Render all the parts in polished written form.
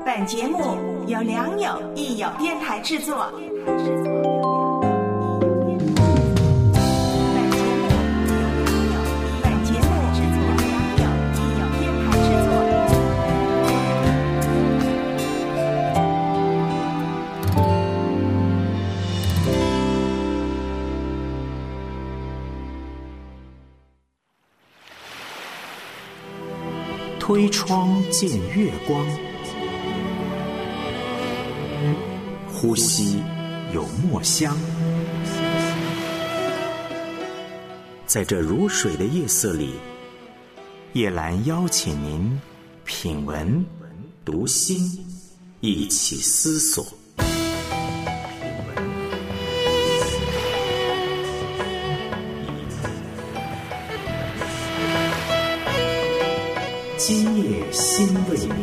本节目由良友益友电台制作。 推窗见月光，呼吸有墨香。在这如水的夜色里，叶兰邀请您品文读心，一起思索。今夜心未眠。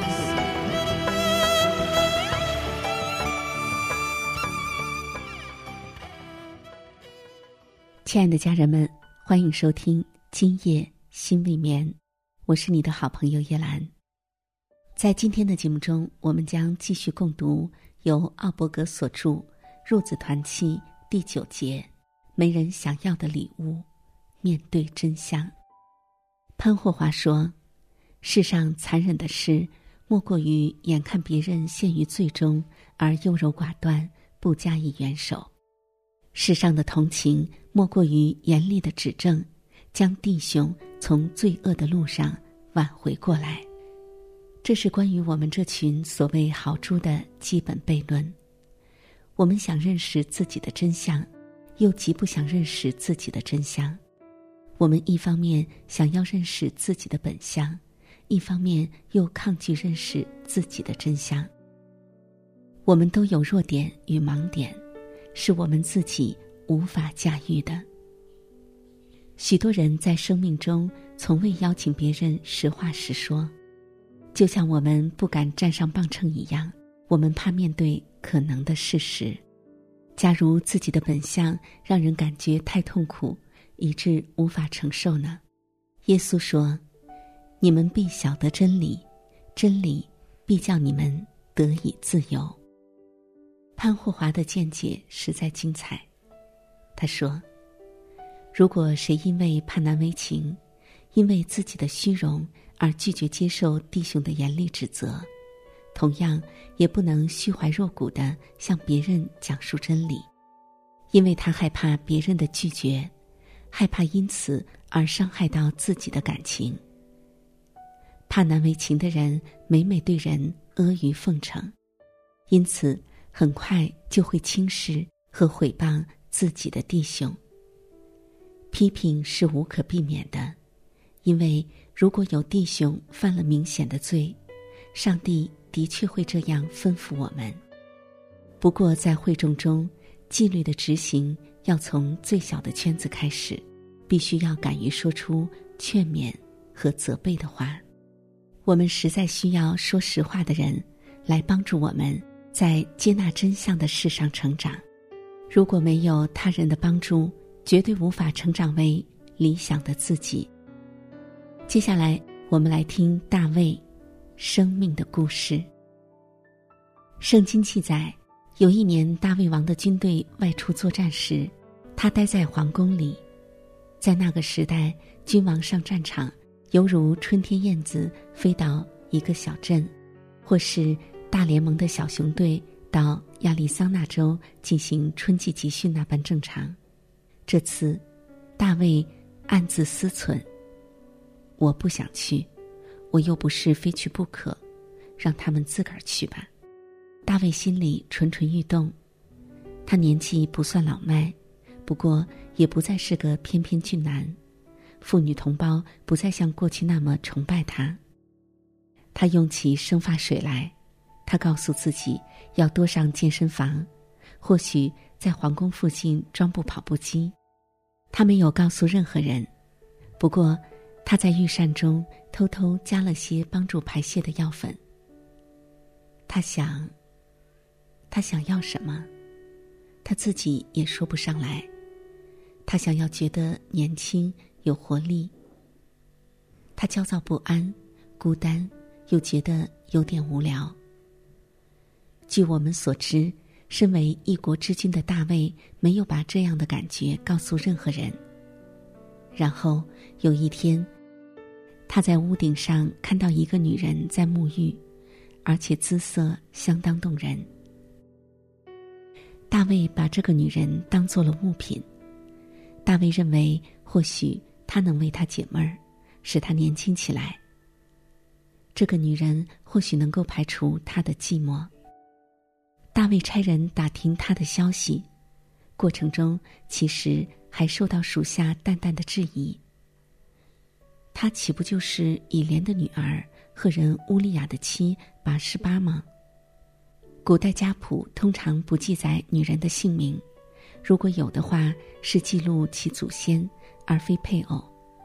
亲爱的家人们，欢迎收听今夜心未眠，我是你的好朋友叶兰。在今天的节目中，我们将继续共读由奥伯格所著《入子团契》第9节，没人想要的礼物，面对真相。潘霍华说，世上残忍的事，莫过于眼看别人陷于罪中，而优柔寡断，不加以援手。世上的同情，莫过于严厉的指正，将弟兄从罪恶的路上挽回过来。这是关于我们这群所谓豪猪的基本悖论。我们想认识自己的真相，又极不想认识自己的真相。我们一方面想要认识自己的本相，一方面又抗拒认识自己的真相。我们都有弱点与盲点，是我们自己无法驾驭的。许多人在生命中从未邀请别人实话实说，就像我们不敢站上磅秤一样，我们怕面对可能的事实。假如自己的本相让人感觉太痛苦，以致无法承受呢？耶稣说，你们必晓得真理，真理必叫你们得以自由。潘霍华的见解实在精彩。他说，如果谁因为怕难为情，因为自己的虚荣而拒绝接受弟兄的严厉指责，同样也不能虚怀若谷地向别人讲述真理，因为他害怕别人的拒绝，害怕因此而伤害到自己的感情。怕难为情的人每每对人阿谀奉承，因此很快就会轻视和毁谤自己的弟兄。批评是无可避免的，因为如果有弟兄犯了明显的罪，上帝的确会这样吩咐我们。不过在会众中，纪律的执行要从最小的圈子开始，必须要敢于说出劝勉和责备的话。我们实在需要说实话的人来帮助我们在接纳真相的事上成长。如果没有他人的帮助，绝对无法成长为理想的自己。接下来我们来听大卫生命的故事。圣经记载，有一年大卫王的军队外出作战时，他待在皇宫里。在那个时代，君王上战场犹如春天燕子飞到一个小镇，或是大联盟的小熊队到亚利桑那州进行春季集训那般正常。这次大卫暗自思忖，我不想去，我又不是非去不可，让他们自个儿去吧。大卫心里蠢蠢欲动，他年纪不算老迈，不过也不再是个翩翩俊男，妇女同胞不再像过去那么崇拜他。他用起生发水来，他告诉自己要多上健身房，或许在皇宫附近装部跑步机。他没有告诉任何人，不过他在御膳中偷偷加了些帮助排泄的药粉。他想要什么，他自己也说不上来。他想要觉得年轻有活力。他焦躁不安，孤单，又觉得有点无聊。 据我们所知，身为一国之君的大卫没有把这样的感觉告诉任何人。然后有一天，他在屋顶上看到一个女人在沐浴，而且姿色相当动人。大卫把这个女人当作了物品，大卫认为或许她能为他解闷儿，使他年轻起来。这个女人或许能够排除他的寂寞。大卫差人打听他的消息，过程中其实还受到属下淡淡的质疑。她岂不就是以莲的女儿赫人乌利亚的妻拔示巴吗？古代家谱通常不记载女人的姓名，如果有的话，是记录其祖先，而非配偶。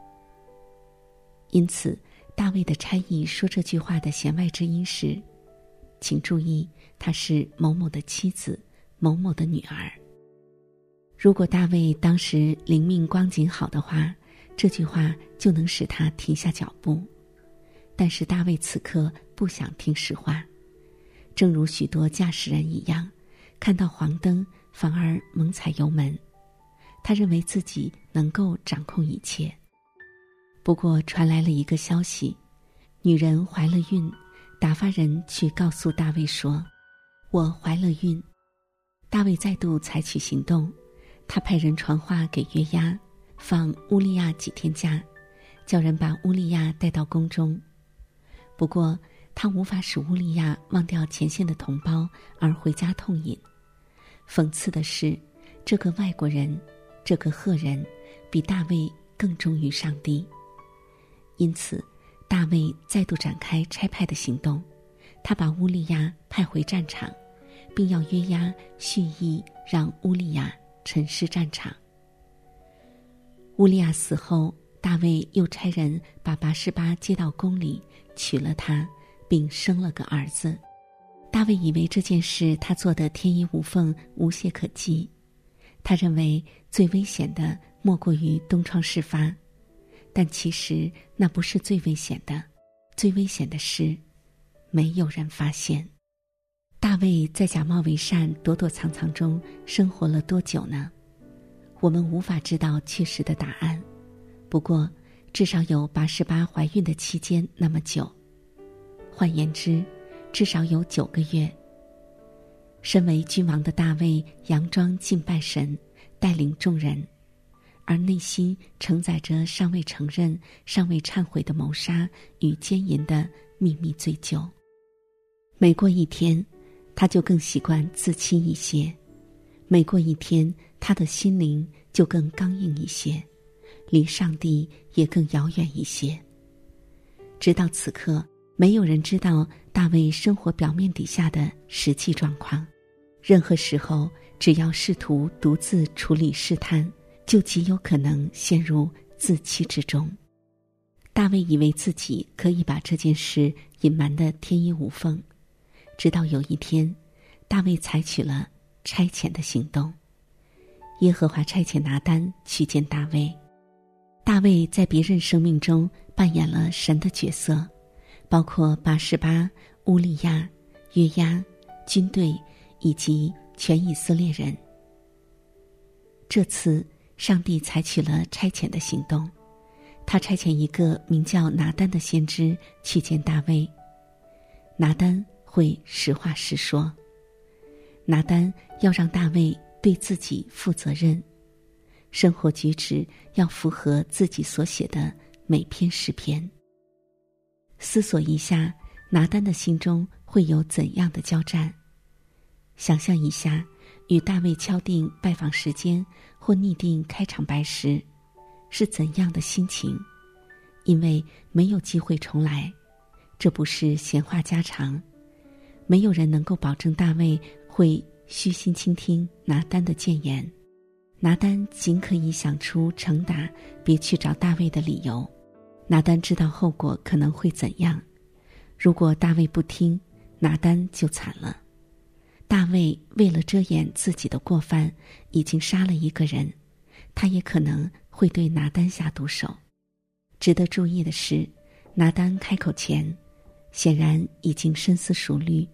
因此，大卫的差役说这句话的弦外之音是：请注意，她是某某的妻子，某某的女儿。如果大卫当时灵命光景好的话，这句话就能使他停下脚步。但是大卫此刻不想听实话，正如许多驾驶人一样，看到黄灯反而猛踩油门。他认为自己能够掌控一切。不过传来了一个消息，女人怀了孕，打发人去告诉大卫说：我怀了孕。大卫再度采取行动，他派人传话给约押，放乌利亚几天假，叫人把乌利亚带到宫中。不过他无法使乌利亚忘掉前线的同胞而回家痛饮。讽刺的是，这个外国人，这个赫人比大卫更忠于上帝。因此大卫再度展开差派的行动，他把乌利亚派回战场，并要约押蓄意让乌利亚沉尸战场。乌利亚死后，大卫又差人把拔示巴接到宫里，娶了她，并生了个儿子。大卫以为这件事他做得天衣无缝，无懈可击。他认为最危险的莫过于东窗事发，但其实那不是最危险的，最危险的是没有人发现。大卫在假冒为善、躲躲藏藏中生活了多久呢？我们无法知道确实的答案，不过至少有拔示巴怀孕的期间那么久，换言之，至少有9个月。身为君王的大卫佯装敬拜神，带领众人，而内心承载着尚未承认、尚未忏悔的谋杀与奸淫的秘密罪疚。每过一天，他就更习惯自欺一些，每过一天，他的心灵就更刚硬一些，离上帝也更遥远一些。直到此刻，没有人知道大卫生活表面底下的实际状况。任何时候，只要试图独自处理试探，就极有可能陷入自欺之中。大卫以为自己可以把这件事隐瞒得天衣无缝，直到有一天，大卫采取了差遣的行动。耶和华差遣拿单去见大卫。大卫在别人生命中扮演了神的角色，包括拔示巴、乌利亚、约押、军队以及全以色列人。这次上帝采取了差遣的行动，他差遣一个名叫拿单的先知去见大卫。拿单会实话实说，拿单要让大卫对自己负责任，生活举止要符合自己所写的每篇诗篇。思索一下，拿单的心中会有怎样的交战？想象一下，与大卫敲定拜访时间或拟定开场白时，是怎样的心情？因为没有机会重来，这不是闲话家常，没有人能够保证大卫会虚心倾听拿单的谏言。拿单仅可以想出惩打别去找大卫的理由。拿单知道后果可能会怎样，如果大卫不听，拿单就惨了。大卫为了遮掩自己的过犯，已经杀了一个人，他也可能会对拿单下毒手。值得注意的是，拿单开口前显然已经深思熟虑，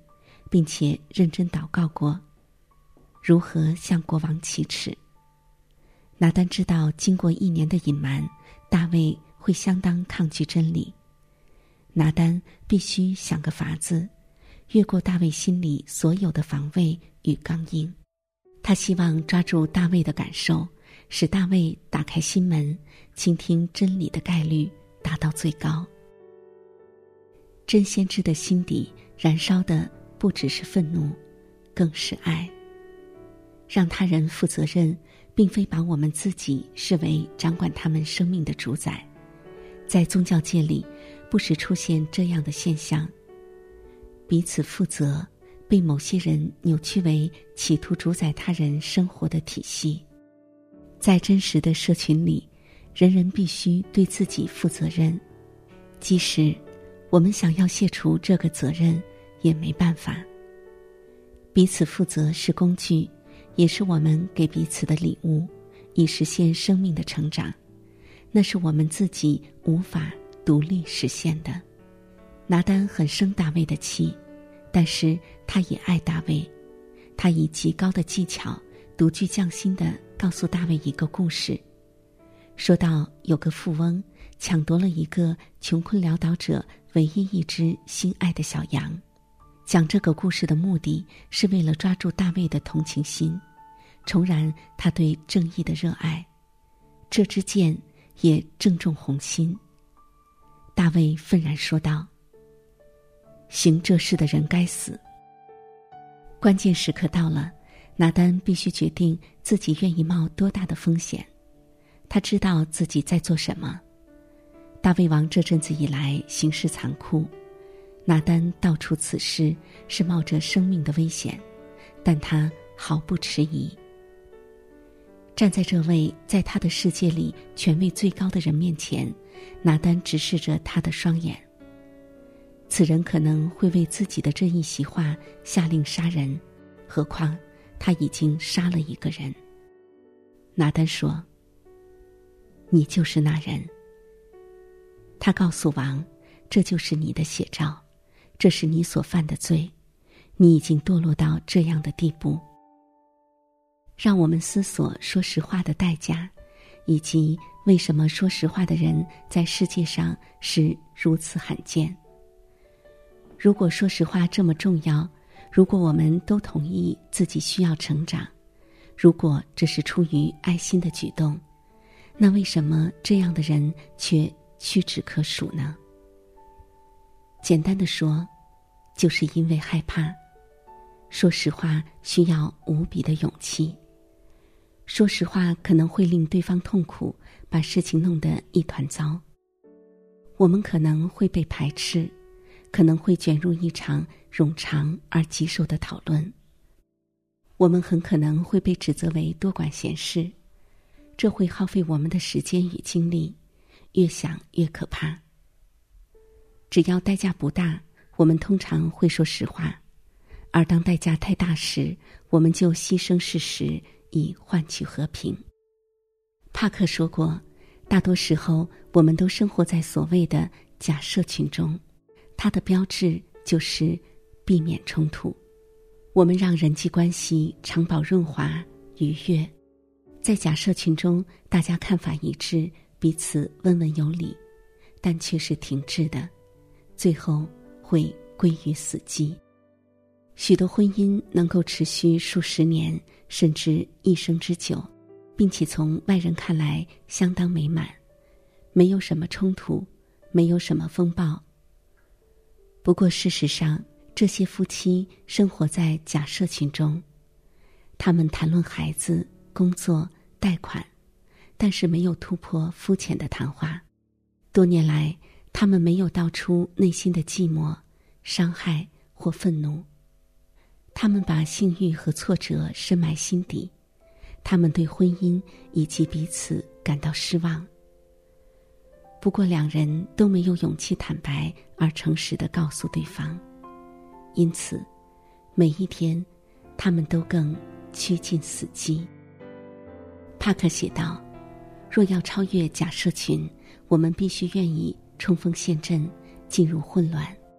并且认真祷告过，如何向国王启齿。拿单知道经过1年的隐瞒，大卫会相当抗拒真理。拿单必须想个法子，越过大卫心里所有的防卫与刚硬。他希望抓住大卫的感受，使大卫打开心门，倾听真理的概率达到最高。真先知的心底燃烧的不只是愤怒，更是爱。让他人负责任，并非把我们自己视为掌管他们生命的主宰。在宗教界里，不时出现这样的现象：彼此负责被某些人扭曲为企图主宰他人生活的体系。在真实的社群里，人人必须对自己负责任，即使我们想要卸除这个责任，也没办法。彼此负责是工具，也是我们给彼此的礼物，以实现生命的成长。那是我们自己无法独立实现的。拿单很生大卫的气，但是他也爱大卫。他以极高的技巧，独具匠心地告诉大卫一个故事，说到有个富翁抢夺了一个穷困潦倒者唯一一只心爱的小羊。讲这个故事的目的是为了抓住大卫的同情心，重燃他对正义的热爱。这支箭也正中红心。大卫愤然说道：行这事的人该死。关键时刻到了，拿单必须决定自己愿意冒多大的风险。他知道自己在做什么。大卫王这阵子以来行事残酷，拿单道出此事是冒着生命的危险，但他毫不迟疑。站在这位在他的世界里权位最高的人面前，拿单直视着他的双眼。此人可能会为自己的这一席话下令杀人，何况他已经杀了一个人。拿单说：你就是那人。他告诉王，这就是你的写照，这是你所犯的罪，你已经堕落到这样的地步。让我们思索说实话的代价，以及为什么说实话的人在世界上是如此罕见。如果说实话这么重要，如果我们都同意自己需要成长，如果这是出于爱心的举动，那为什么这样的人却屈指可数呢？简单的说，就是因为害怕。说实话需要无比的勇气。说实话可能会令对方痛苦，把事情弄得一团糟。我们可能会被排斥，可能会卷入一场冗长而棘手的讨论。我们很可能会被指责为多管闲事，这会耗费我们的时间与精力，越想越可怕。只要代价不大，我们通常会说实话，而当代价太大时，我们就牺牲事实以换取和平。帕克说过，大多时候我们都生活在所谓的假设群中，它的标志就是避免冲突。我们让人际关系长保润滑愉悦，在假设群中大家看法一致，彼此温文有礼，但却是停滞的，最后会归于死寂。许多婚姻能够持续数十年甚至一生之久，并且从外人看来相当美满，没有什么冲突，没有什么风暴。不过事实上，这些夫妻生活在假设群中，他们谈论孩子、工作、贷款，但是没有突破肤浅的谈话。多年来，他们没有道出内心的寂寞、伤害或愤怒。他们把性欲和挫折深埋心底，他们对婚姻以及彼此感到失望。不过两人都没有勇气坦白而诚实地告诉对方，因此每一天他们都更趋近死寂。帕克写道，若要超越假设群，我们必须愿意冲锋陷阵，进入混乱。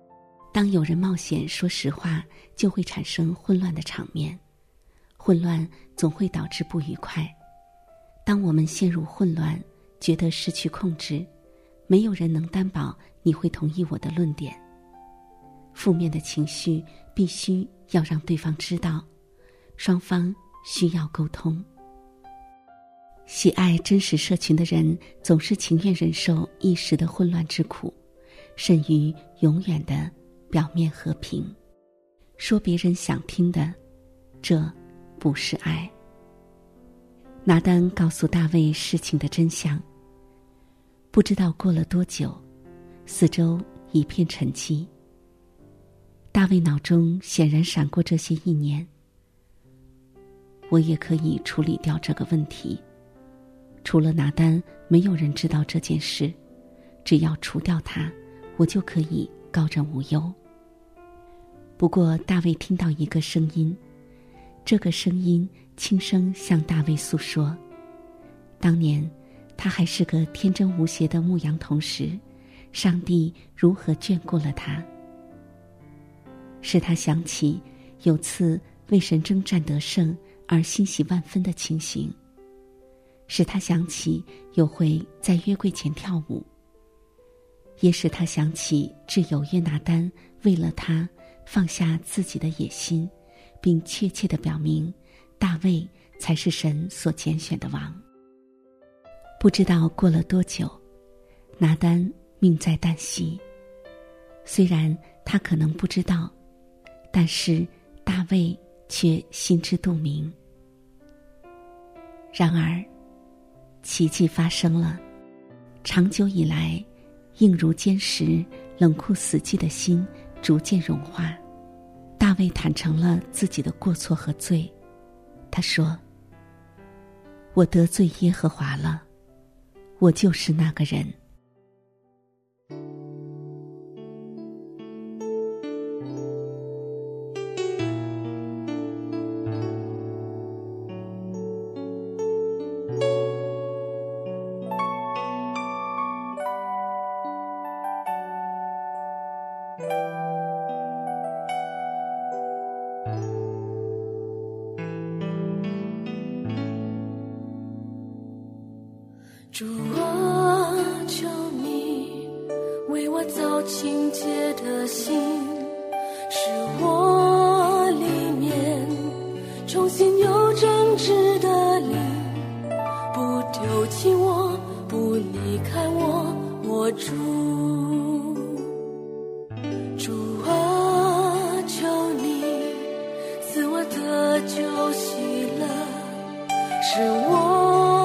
当有人冒险说实话，就会产生混乱的场面，混乱总会导致不愉快。当我们陷入混乱，觉得失去控制，没有人能担保你会同意我的论点。负面的情绪必须要让对方知道，双方需要沟通。喜爱真实社群的人，总是情愿忍受一时的混乱之苦，甚于永远的表面和平。说别人想听的，这不是爱。拿单告诉大卫事情的真相，不知道过了多久，四周一片沉寂。大卫脑中显然闪过这些意念：我也可以处理掉这个问题，除了拿单，没有人知道这件事，只要除掉他，我就可以高枕无忧。不过大卫听到一个声音，这个声音轻声向大卫诉说，当年他还是个天真无邪的牧羊童时，上帝如何眷顾了他。使他想起有次为神征战得胜而欣喜万分的情形，使他想起有回在约柜前跳舞，也使他想起挚友约拿单为了他放下自己的野心，并确切地表明大卫才是神所拣选的王。不知道过了多久，拿单命在旦夕。虽然他可能不知道，但是大卫却心知肚明。然而奇迹发生了，长久以来硬如坚石、冷酷死寂的心逐渐融化。大卫坦诚了自己的过错和罪，他说：我得罪耶和华了，我就是那个人。 主啊，求你为我造清洁的心，使我里面重新有正直的灵，不丢弃我，不离开我，我主。主啊，求你赐我得救喜乐，使我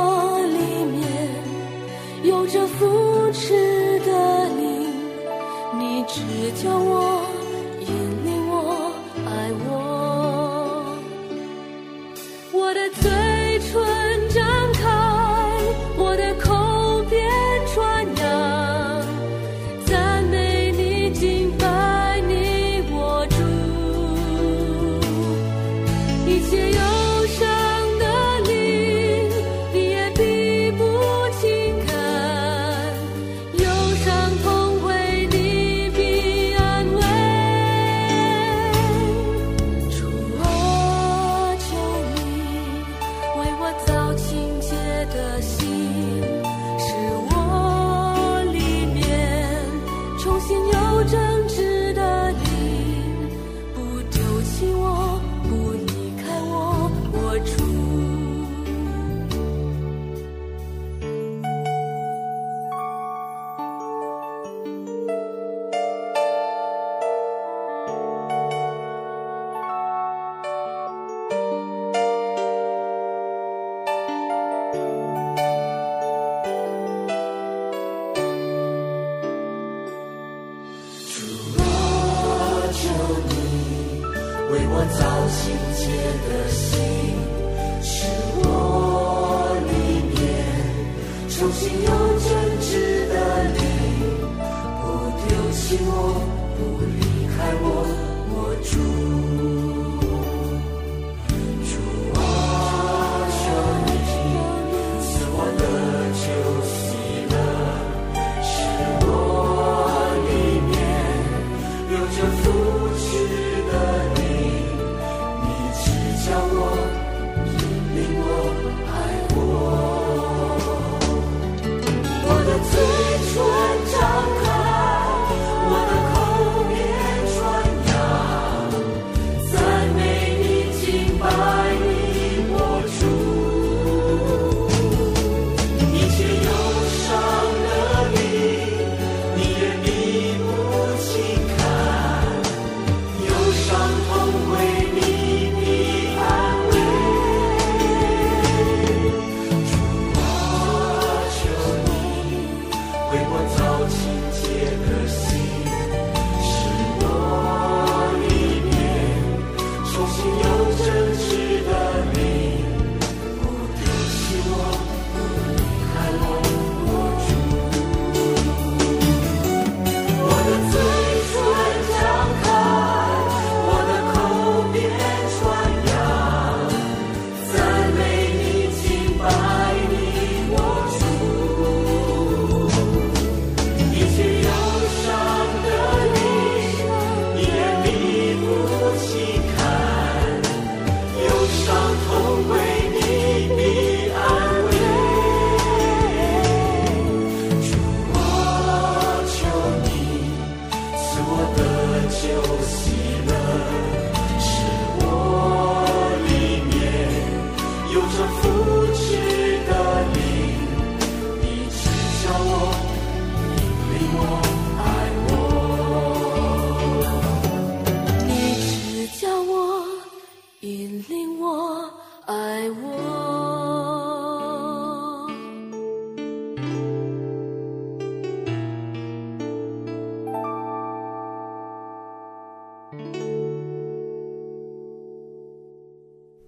有着扶持的灵，你只教我，引领我，爱我。我的嘴唇张开，我的口边传扬，赞美你，敬拜你，我主。一切忧伤的灵，你也必不轻看。 为我造清洁的心，使我里面重新有真挚的灵，不丢弃我，不离开我，我主。主啊，求你赐我的救喜乐，使我里面有着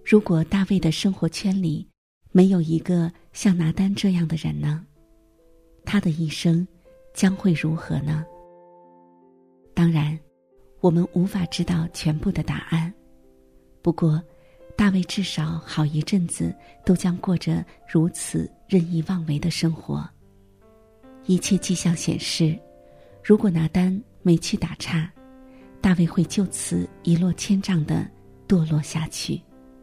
如果大卫的生活圈里没有一个像拿单这样的人呢？他的一生将会如何呢？当然，我们无法知道全部的答案。不过，大卫至少好一阵子都将过着如此任意妄为的生活。一切迹象显示，如果拿单没去打岔，大卫会就此一落千丈地堕落下去。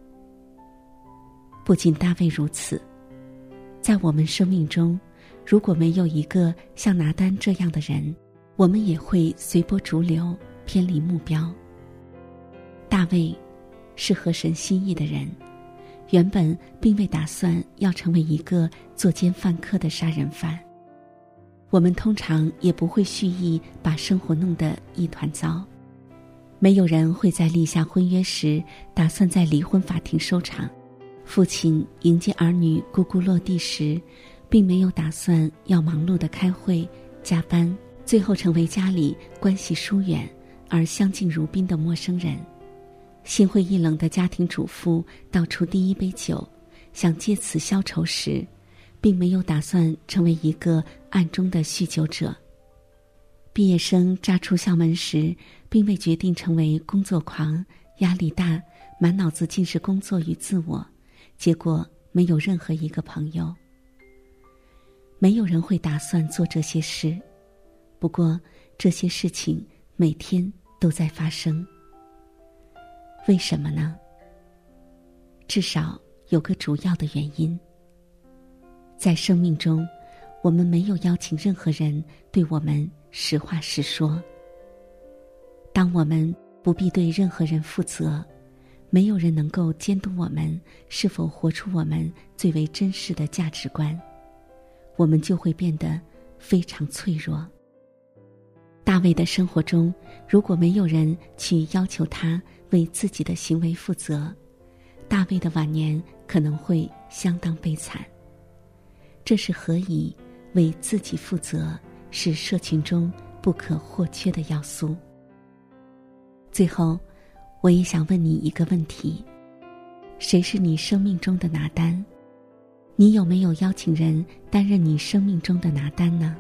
不仅大卫如此，在我们生命中，如果没有一个像拿单这样的人，我们也会随波逐流，偏离目标。大卫是合神心意的人，原本并未打算要成为一个作奸犯科的杀人犯。我们通常也不会蓄意把生活弄得一团糟。没有人会在立下婚约时打算在离婚法庭收场。父亲迎接儿女咕咕落地时，并没有打算要忙碌的开会加班，最后成为家里关系疏远而相敬如宾的陌生人。心灰意冷的家庭主妇倒出第一杯酒，想借此消愁时，并没有打算成为一个暗中的酗酒者。毕业生乍出校门时，并未决定成为工作狂，压力大，满脑子尽是工作与自我，结果没有任何一个朋友。没有人会打算做这些事，不过这些事情每天都在发生。为什么呢？至少有个主要的原因。在生命中，我们没有邀请任何人对我们实话实说。当我们不必对任何人负责，没有人能够监督我们是否活出我们最为真实的价值观，我们就会变得非常脆弱。大卫的生活中，如果没有人去要求他为自己的行为负责，大卫的晚年可能会相当悲惨。这是何以为自己负责是社群中不可或缺的要素。最后，我也想问你一个问题：谁是你生命中的拿单？你有没有邀请人担任你生命中的拿单呢？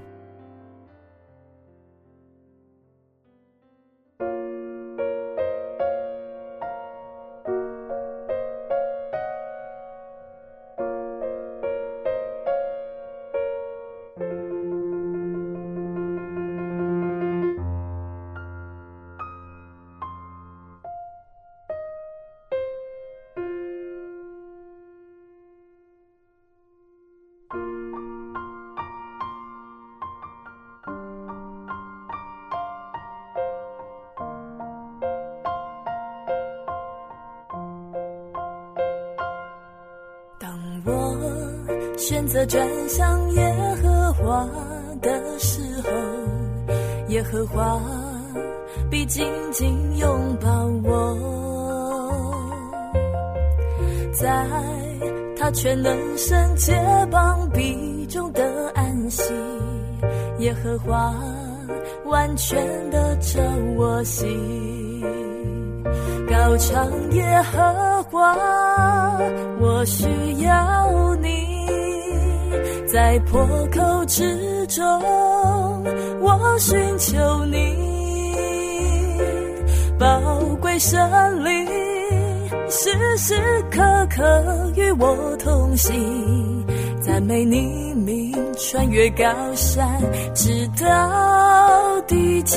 选择转向耶和华的时候，耶和华必紧紧拥抱我，在他全能圣洁膀臂中的安息，耶和华完全的照我心，高唱耶和华，我需要你，在破口之中我寻求你，宝贵神灵时时刻刻与我同行，赞美你名穿越高山直到地极，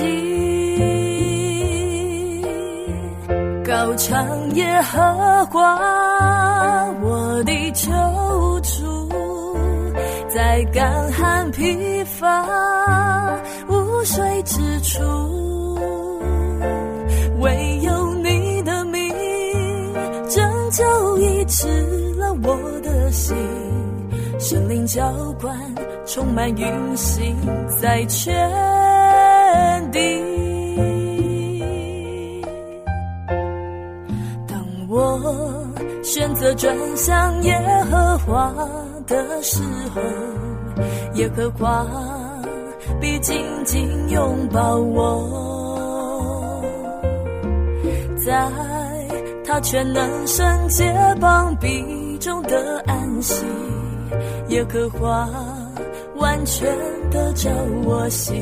高唱耶和华我的救主，在干旱疲乏无水之处，唯有你的名拯救医治了我的心，神灵浇灌充满运行在全地。当我选择转向耶和华的时候，耶和华必紧紧拥抱我，在他全能圣洁膀臂中的安息，耶和华完全的照我心。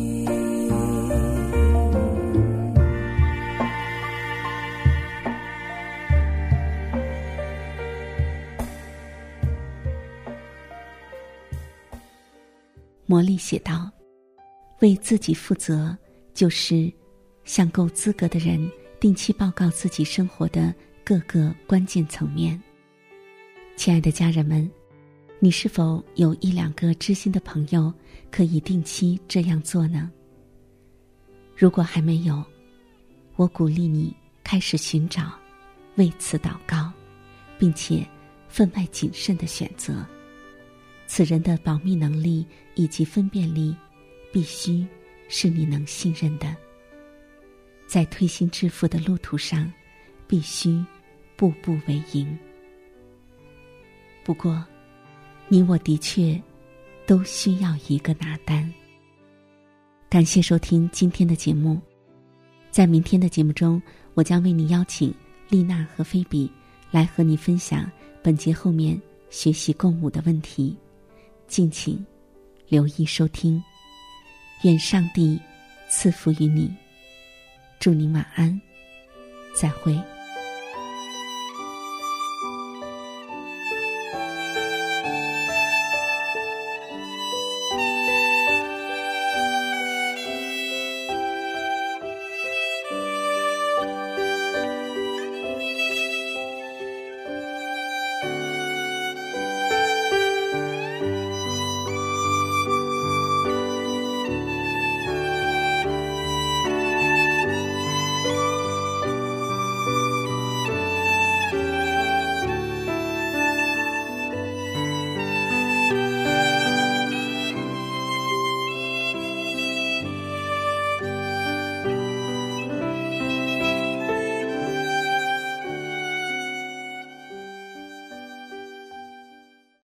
魔力写道，为自己负责，就是向够资格的人定期报告自己生活的各个关键层面。亲爱的家人们，你是否有1、2个知心的朋友可以定期这样做呢？如果还没有，我鼓励你开始寻找，为此祷告，并且分外谨慎地选择。此人的保密能力以及分辨力必须是你能信任的，在推心置腹的路途上必须步步为营。不过你我的确都需要一个拿单。感谢收听今天的节目，在明天的节目中，我将为你邀请丽娜和菲比来和你分享本节后面学习共舞的问题，敬请留意收听。愿上帝赐福于你，祝您晚安，再会。